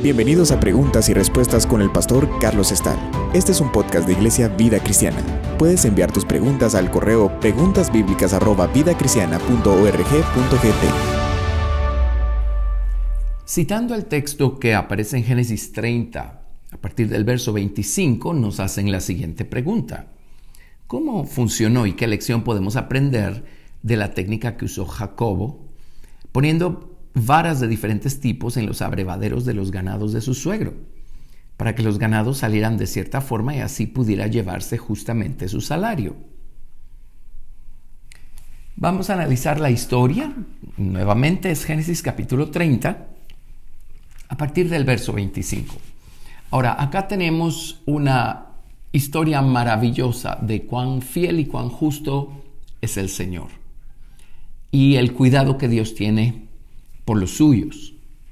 Bienvenidos a Preguntas y Respuestas con el pastor Carlos Estal. Este es un podcast de Iglesia Vida Cristiana. Puedes enviar tus preguntas al correo preguntasbiblicas@vidacristiana.org.gt. Citando el texto que aparece en Génesis 30, a partir del verso 25, nos hacen la siguiente pregunta. ¿Cómo funcionó y qué lección podemos aprender de la técnica que usó Jacobo, poniendo varas de diferentes tipos en los abrevaderos de los ganados de su suegro, para que los ganados salieran de cierta forma y así pudiera llevarse justamente su salario? Vamos a analizar la historia. Nuevamente es Génesis capítulo 30, a partir del verso 25. Ahora, acá tenemos una historia maravillosa de cuán fiel y cuán justo es el Señor y el cuidado que Dios tiene por los suyos.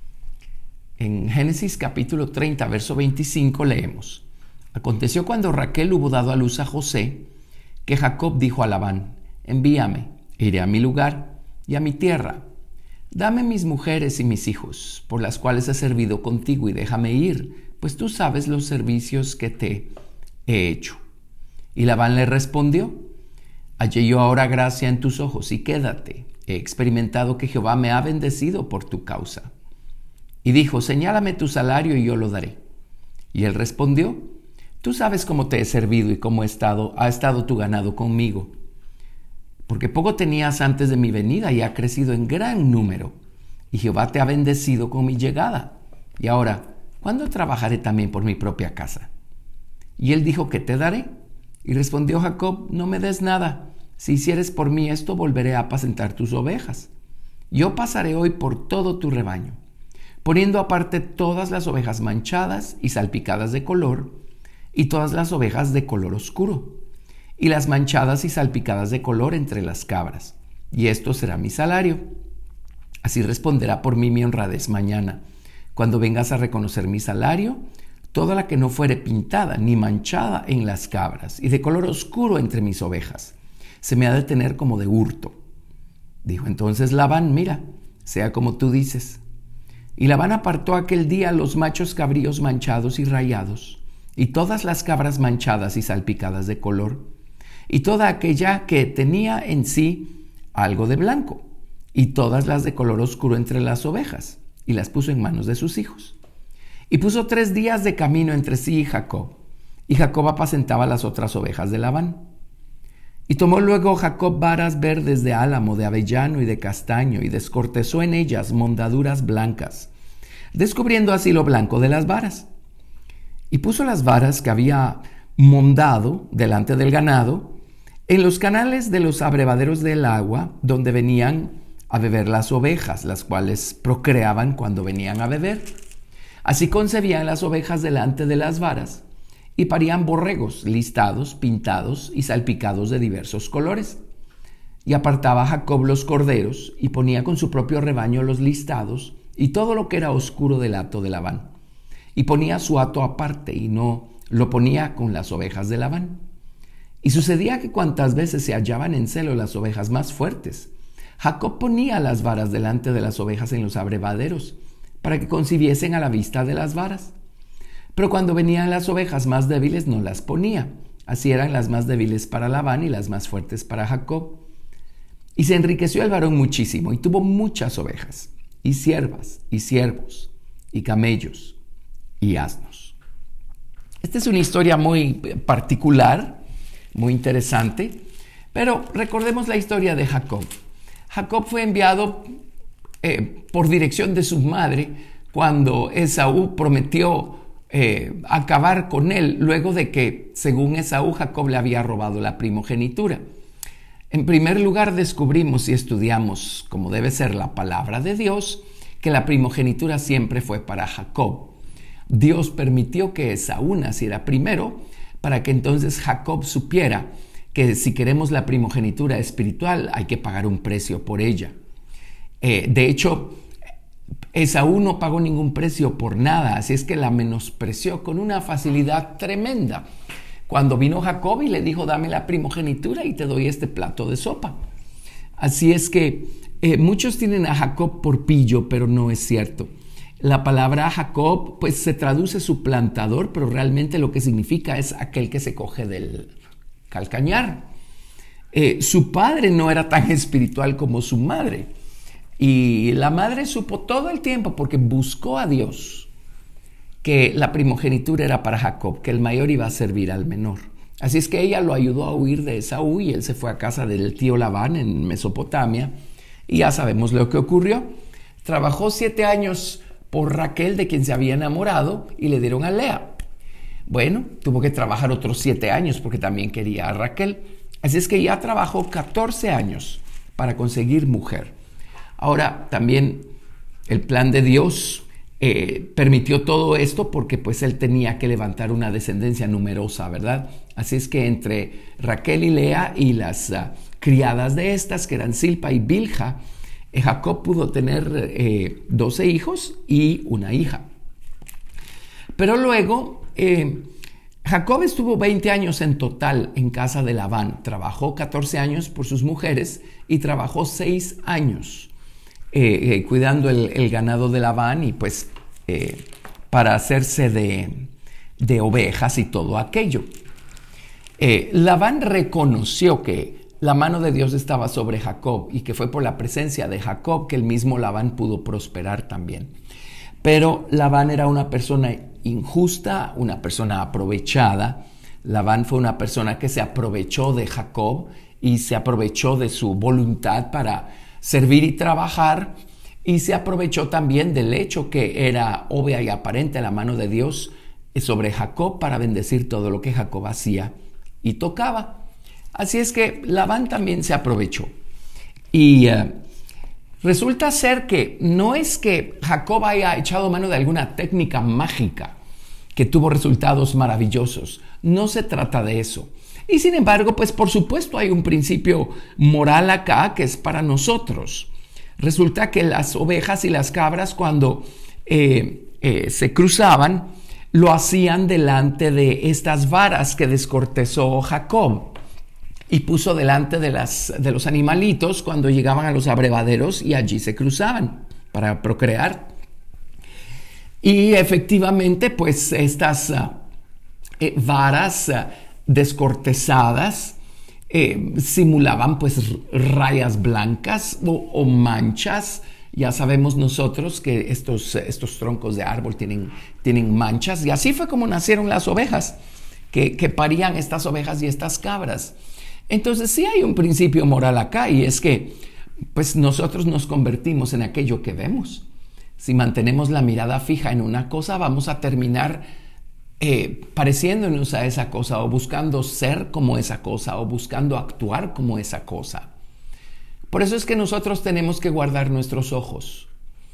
En Génesis capítulo 30, verso 25 leemos: Aconteció cuando Raquel hubo dado a luz a José, que Jacob dijo a Labán: Envíame, iré a mi lugar y a mi tierra. Dame mis mujeres y mis hijos, por las cuales he servido contigo, y déjame ir, pues tú sabes los servicios que te he hecho. Y Labán le respondió: Hallé yo ahora gracia en tus ojos, y quédate. He experimentado que Jehová me ha bendecido por tu causa. Y dijo: Señálame tu salario y yo lo daré. Y él respondió: Tú sabes cómo te he servido y cómo ha estado tu ganado conmigo. Porque poco tenías antes de mi venida y ha crecido en gran número. Y Jehová te ha bendecido con mi llegada. Y ahora, ¿cuándo trabajaré también por mi propia casa? Y él dijo: ¿Qué te daré? Y respondió Jacob: No me des nada. Si hicieres por mí esto, volveré a apacentar tus ovejas. Yo pasaré hoy por todo tu rebaño, poniendo aparte todas las ovejas manchadas y salpicadas de color, y todas las ovejas de color oscuro, y las manchadas y salpicadas de color entre las cabras. Y esto será mi salario. Así responderá por mí mi honradez mañana, cuando vengas a reconocer mi salario, toda la que no fuere pintada ni manchada en las cabras, y de color oscuro entre mis ovejas, se me ha de tener como de hurto. Dijo entonces Labán: Mira, sea como tú dices. Y Labán apartó aquel día los machos cabríos manchados y rayados, y todas las cabras manchadas y salpicadas de color, y toda aquella que tenía en sí algo de blanco, y todas las de color oscuro entre las ovejas, y las puso en manos de sus hijos. Y puso 3 días de camino entre sí y Jacob apacentaba las otras ovejas de Labán. Y tomó luego Jacob varas verdes de álamo, de avellano y de castaño, y descortezó en ellas mondaduras blancas, descubriendo así lo blanco de las varas. Y puso las varas que había mondado delante del ganado en los canales de los abrevaderos del agua, donde venían a beber las ovejas, las cuales procreaban cuando venían a beber. Así concebían las ovejas delante de las varas, y parían borregos listados, pintados y salpicados de diversos colores. Y apartaba Jacob los corderos, y ponía con su propio rebaño los listados, y todo lo que era oscuro del hato de Labán. Y ponía su hato aparte, y no lo ponía con las ovejas de Labán. Y sucedía que cuantas veces se hallaban en celo las ovejas más fuertes, Jacob ponía las varas delante de las ovejas en los abrevaderos, para que concibiesen a la vista de las varas. Pero cuando venían las ovejas más débiles, no las ponía. Así eran las más débiles para Labán y las más fuertes para Jacob. Y se enriqueció el varón muchísimo, y tuvo muchas ovejas, y siervas, y siervos, y camellos, y asnos. Esta es una historia muy particular, muy interesante, pero recordemos la historia de Jacob. Jacob fue enviado por dirección de su madre cuando Esaú prometió acabar con él, luego de que, según Esaú, Jacob le había robado la primogenitura. En primer lugar, descubrimos y estudiamos, como debe ser la palabra de Dios, que la primogenitura siempre fue para Jacob. Dios permitió que Esaú naciera primero, para que entonces Jacob supiera que si queremos la primogenitura espiritual hay que pagar un precio por ella. De hecho, Esaú no pagó ningún precio por nada, así es que la menospreció con una facilidad tremenda. Cuando vino Jacob y le dijo: dame la primogenitura y te doy este plato de sopa. Así es que muchos tienen a Jacob por pillo, pero no es cierto. La palabra Jacob pues se traduce suplantador, pero realmente lo que significa es aquel que se coge del calcañar. Su padre no era tan espiritual como su madre, y la madre supo todo el tiempo, porque buscó a Dios, que la primogenitura era para Jacob, que el mayor iba a servir al menor. Así es que ella lo ayudó a huir de Esaú y él se fue a casa del tío Labán en Mesopotamia, y ya sabemos lo que ocurrió. Trabajó 7 años por Raquel, de quien se había enamorado, y le dieron a Lea. Bueno, tuvo que trabajar otros 7 años porque también quería a Raquel. Así es que ya trabajó 14 años para conseguir mujer. Ahora, también el plan de Dios permitió todo esto porque pues él tenía que levantar una descendencia numerosa, ¿verdad? Así es que entre Raquel y Lea y las criadas de estas, que eran Silpa y Bilha, Jacob pudo tener 12 hijos y una hija. Pero luego Jacob estuvo 20 años en total en casa de Labán. Trabajó 14 años por sus mujeres y trabajó 6 años cuidando el ganado de Labán y pues para hacerse de ovejas y todo aquello. Labán reconoció que la mano de Dios estaba sobre Jacob y que fue por la presencia de Jacob que el mismo Labán pudo prosperar también. Pero Labán era una persona injusta, una persona aprovechada. Labán fue una persona que se aprovechó de Jacob y se aprovechó de su voluntad para servir y trabajar, y se aprovechó también del hecho que era obvia y aparente la mano de Dios sobre Jacob para bendecir todo lo que Jacob hacía y tocaba. Así es que Labán también se aprovechó. Y resulta ser que no es que Jacob haya echado mano de alguna técnica mágica que tuvo resultados maravillosos. No se trata de eso. Y sin embargo, pues por supuesto hay un principio moral acá que es para nosotros. Resulta que las ovejas y las cabras cuando se cruzaban, lo hacían delante de estas varas que descortezó Jacob y puso delante de los animalitos cuando llegaban a los abrevaderos, y allí se cruzaban para procrear. Y efectivamente, pues estas varas descortezadas simulaban pues rayas blancas o manchas. Ya sabemos nosotros que estos troncos de árbol tienen manchas, y así fue como nacieron las ovejas, que parían estas ovejas y estas cabras. Entonces sí hay un principio moral acá, y es que pues nosotros nos convertimos en aquello que vemos. Si mantenemos la mirada fija en una cosa, vamos a terminar pareciéndonos a esa cosa, o buscando ser como esa cosa, o buscando actuar como esa cosa. Por eso es que nosotros tenemos que guardar nuestros ojos.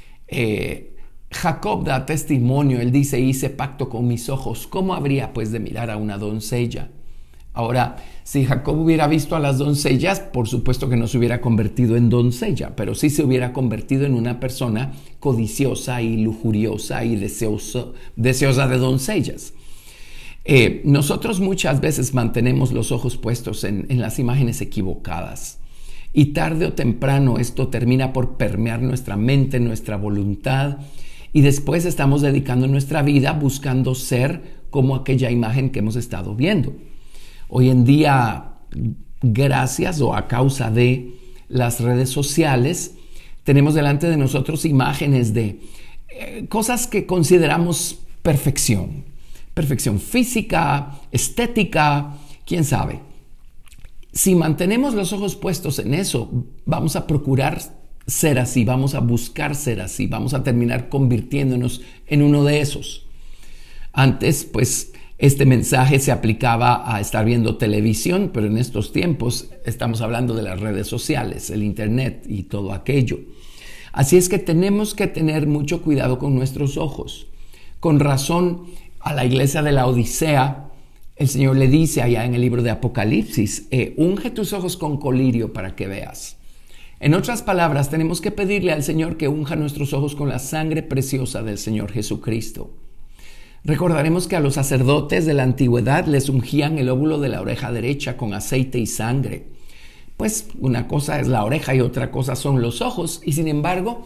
Jacob da testimonio, él dice: hice pacto con mis ojos. ¿Cómo habría pues de mirar a una doncella? Ahora, si Jacob hubiera visto a las doncellas, por supuesto que no se hubiera convertido en doncella, pero sí se hubiera convertido en una persona codiciosa y lujuriosa y deseosa de doncellas. Nosotros muchas veces mantenemos los ojos puestos en las imágenes equivocadas, y tarde o temprano esto termina por permear nuestra mente, nuestra voluntad, y después estamos dedicando nuestra vida buscando ser como aquella imagen que hemos estado viendo. Hoy en día, gracias o a causa de las redes sociales, tenemos delante de nosotros imágenes de cosas que consideramos perfección. Perfección física, estética, quién sabe. Si mantenemos los ojos puestos en eso, vamos a procurar ser así, vamos a buscar ser así, vamos a terminar convirtiéndonos en uno de esos. Antes, pues, este mensaje se aplicaba a estar viendo televisión, pero en estos tiempos estamos hablando de las redes sociales, el internet y todo aquello. Así es que tenemos que tener mucho cuidado con nuestros ojos. Con razón, a la iglesia de la Odisea, el Señor le dice allá en el libro de Apocalipsis: unge tus ojos con colirio para que veas. En otras palabras, tenemos que pedirle al Señor que unja nuestros ojos con la sangre preciosa del Señor Jesucristo. Recordaremos que a los sacerdotes de la antigüedad les ungían el óvulo de la oreja derecha con aceite y sangre. Pues una cosa es la oreja y otra cosa son los ojos, y sin embargo,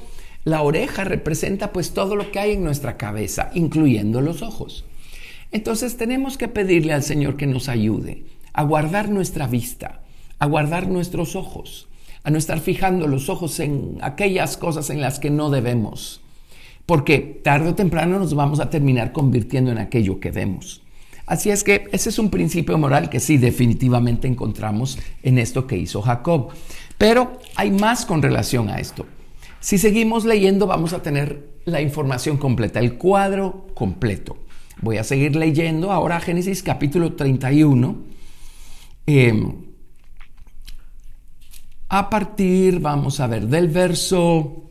La oreja representa pues todo lo que hay en nuestra cabeza, incluyendo los ojos. Entonces tenemos que pedirle al Señor que nos ayude a guardar nuestra vista, a guardar nuestros ojos, a no estar fijando los ojos en aquellas cosas en las que no debemos, porque tarde o temprano nos vamos a terminar convirtiendo en aquello que vemos. Así es que ese es un principio moral que sí definitivamente encontramos en esto que hizo Jacob. Pero hay más con relación a esto. Si seguimos leyendo vamos a tener la información completa, el cuadro completo. Voy a seguir leyendo ahora Génesis capítulo 31. A partir, vamos a ver, del verso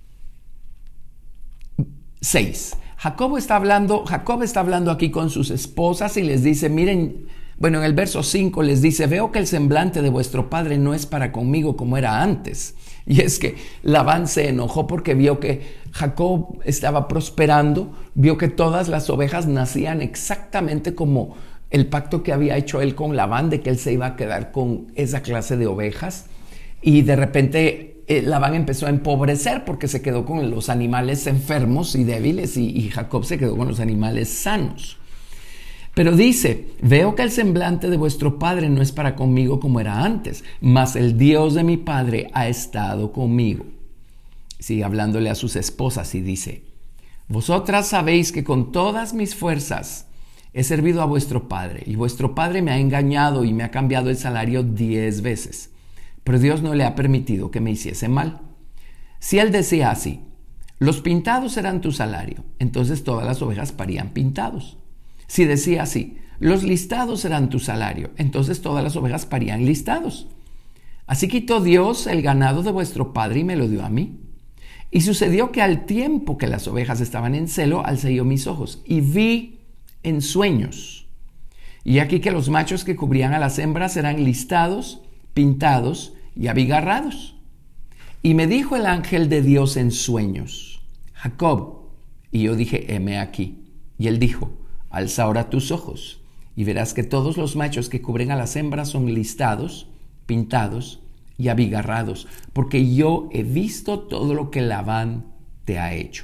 6. Jacob está hablando aquí con sus esposas y les dice, miren, bueno, en el verso 5 les dice, veo que el semblante de vuestro padre no es para conmigo como era antes. Y es que Labán se enojó porque vio que Jacob estaba prosperando, vio que todas las ovejas nacían exactamente como el pacto que había hecho él con Labán, de que él se iba a quedar con esa clase de ovejas. Y de repente Labán empezó a empobrecer porque se quedó con los animales enfermos y débiles y Jacob se quedó con los animales sanos. Pero dice, veo que el semblante de vuestro padre no es para conmigo como era antes, mas el Dios de mi padre ha estado conmigo. Sigue hablándole a sus esposas y dice, vosotras sabéis que con todas mis fuerzas he servido a vuestro padre y vuestro padre me ha engañado y me ha cambiado el salario 10 veces. Pero Dios no le ha permitido que me hiciese mal. Si él decía así, los pintados serán tu salario, entonces todas las ovejas parían pintados. Si decía así, los listados serán tu salario, entonces todas las ovejas parían listados. Así quitó Dios el ganado de vuestro padre y me lo dio a mí. Y sucedió que al tiempo que las ovejas estaban en celo, alcé yo mis ojos y vi en sueños. Y aquí que los machos que cubrían a las hembras eran listados, pintados y abigarrados. Y me dijo el ángel de Dios en sueños, Jacob. Y yo dije, heme aquí. Y él dijo, alza ahora tus ojos y verás que todos los machos que cubren a las hembras son listados, pintados y abigarrados, porque yo he visto todo lo que Labán te ha hecho.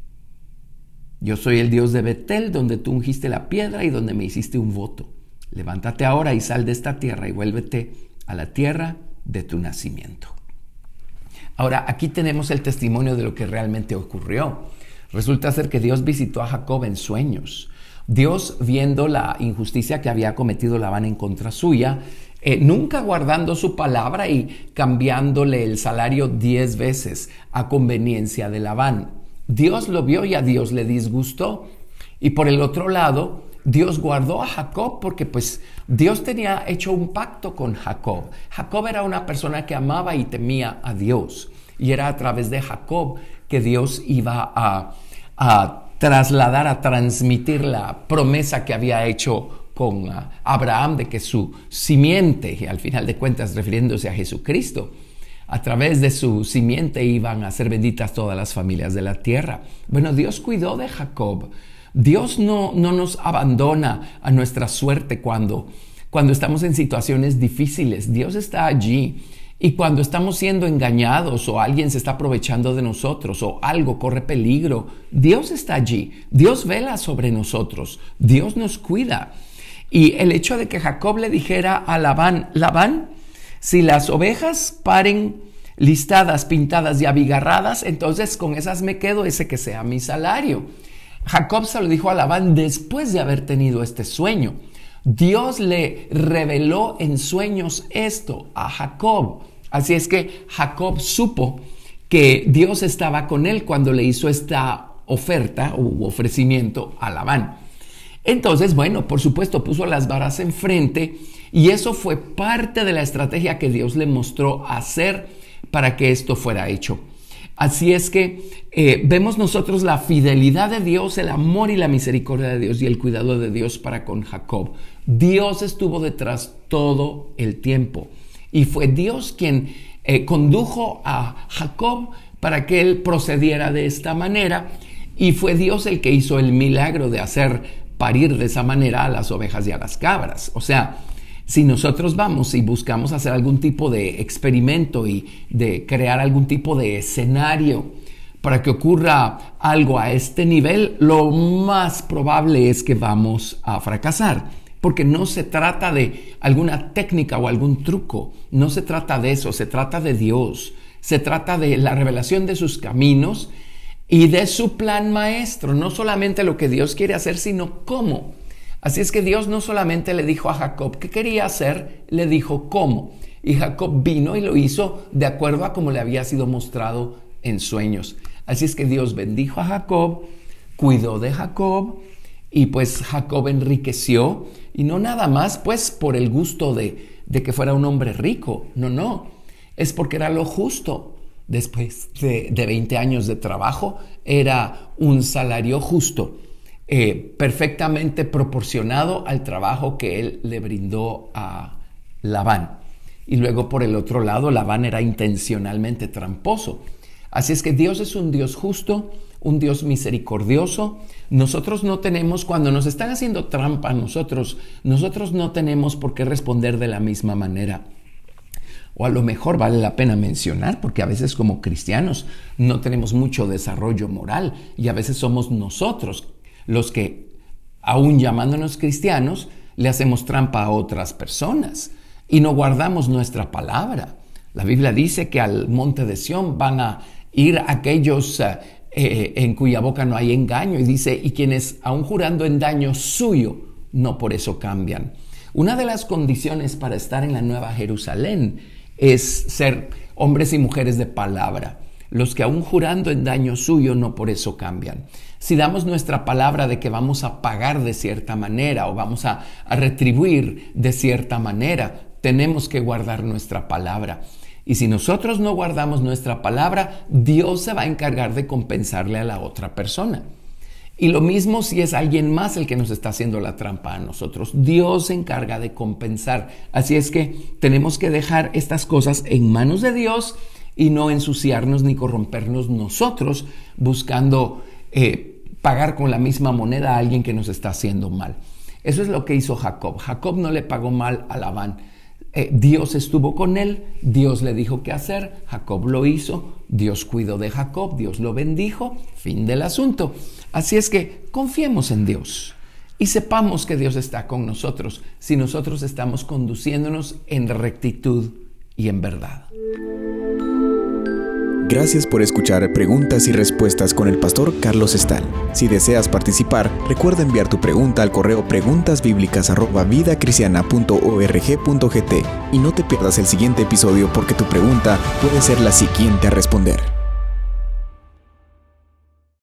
Yo soy el Dios de Betel, donde tú ungiste la piedra y donde me hiciste un voto. Levántate ahora y sal de esta tierra y vuélvete a la tierra de tu nacimiento. Ahora, aquí tenemos el testimonio de lo que realmente ocurrió. Resulta ser que Dios visitó a Jacob en sueños. Dios, viendo la injusticia que había cometido Labán en contra suya, nunca guardando su palabra y cambiándole el salario 10 veces a conveniencia de Labán. Dios lo vio y a Dios le disgustó. Y por el otro lado, Dios guardó a Jacob porque pues Dios tenía hecho un pacto con Jacob. Jacob era una persona que amaba y temía a Dios. Y era a través de Jacob que Dios iba a trasladar, a transmitir la promesa que había hecho con Abraham de que su simiente, y al final de cuentas refiriéndose a Jesucristo, a través de su simiente iban a ser benditas todas las familias de la tierra. Bueno, Dios cuidó de Jacob. Dios no nos abandona a nuestra suerte cuando estamos en situaciones difíciles. Dios está allí. Y cuando estamos siendo engañados o alguien se está aprovechando de nosotros o algo corre peligro, Dios está allí. Dios vela sobre nosotros. Dios nos cuida. Y el hecho de que Jacob le dijera a Labán, Labán, si las ovejas paren listadas, pintadas y abigarradas, entonces con esas me quedo, ese que sea mi salario. Jacob se lo dijo a Labán después de haber tenido este sueño. Dios le reveló en sueños esto a Jacob. Así es que Jacob supo que Dios estaba con él cuando le hizo esta oferta u ofrecimiento a Labán. Entonces, bueno, por supuesto, puso las varas enfrente y eso fue parte de la estrategia que Dios le mostró hacer para que esto fuera hecho. Así es que vemos nosotros la fidelidad de Dios, el amor y la misericordia de Dios y el cuidado de Dios para con Jacob. Dios estuvo detrás todo el tiempo y fue Dios quien condujo a Jacob para que él procediera de esta manera y fue Dios el que hizo el milagro de hacer parir de esa manera a las ovejas y a las cabras. O sea, si nosotros vamos y buscamos hacer algún tipo de experimento y de crear algún tipo de escenario para que ocurra algo a este nivel, lo más probable es que vamos a fracasar. Porque no se trata de alguna técnica o algún truco, no se trata de eso, se trata de Dios, se trata de la revelación de sus caminos y de su plan maestro, no solamente lo que Dios quiere hacer, sino cómo. Así es que Dios no solamente le dijo a Jacob qué quería hacer, le dijo cómo. Y Jacob vino y lo hizo de acuerdo a como le había sido mostrado en sueños. Así es que Dios bendijo a Jacob, cuidó de Jacob, y pues Jacob enriqueció, y no nada más pues por el gusto de que fuera un hombre rico, no, es porque era lo justo. Después de 20 años de trabajo, era un salario justo, perfectamente proporcionado al trabajo que él le brindó a Labán. Y luego por el otro lado, Labán era intencionalmente tramposo. Así es que Dios es un Dios justo, un Dios misericordioso. Nosotros no tenemos, cuando nos están haciendo trampa a nosotros no tenemos por qué responder de la misma manera. O a lo mejor vale la pena mencionar, porque a veces como cristianos no tenemos mucho desarrollo moral y a veces somos nosotros los que, aún llamándonos cristianos, le hacemos trampa a otras personas y no guardamos nuestra palabra. La Biblia dice que al monte de Sión van a ir aquellos en cuya boca no hay engaño, y dice, y quienes aún jurando en daño suyo, no por eso cambian. Una de las condiciones para estar en la Nueva Jerusalén es ser hombres y mujeres de palabra, los que aún jurando en daño suyo, no por eso cambian. Si damos nuestra palabra de que vamos a pagar de cierta manera o vamos a retribuir de cierta manera, tenemos que guardar nuestra palabra. Y si nosotros no guardamos nuestra palabra, Dios se va a encargar de compensarle a la otra persona. Y lo mismo si es alguien más el que nos está haciendo la trampa a nosotros. Dios se encarga de compensar. Así es que tenemos que dejar estas cosas en manos de Dios y no ensuciarnos ni corrompernos nosotros buscando pagar con la misma moneda a alguien que nos está haciendo mal. Eso es lo que hizo Jacob. Jacob no le pagó mal a Labán. Dios estuvo con él, Dios le dijo qué hacer, Jacob lo hizo, Dios cuidó de Jacob, Dios lo bendijo, fin del asunto. Así es que confiemos en Dios y sepamos que Dios está con nosotros si nosotros estamos conduciéndonos en rectitud y en verdad. Gracias por escuchar Preguntas y Respuestas con el pastor Carlos Estal. Si deseas participar, recuerda enviar tu pregunta al correo preguntasbiblicas@vidacristiana.org.gt y no te pierdas el siguiente episodio porque tu pregunta puede ser la siguiente a responder.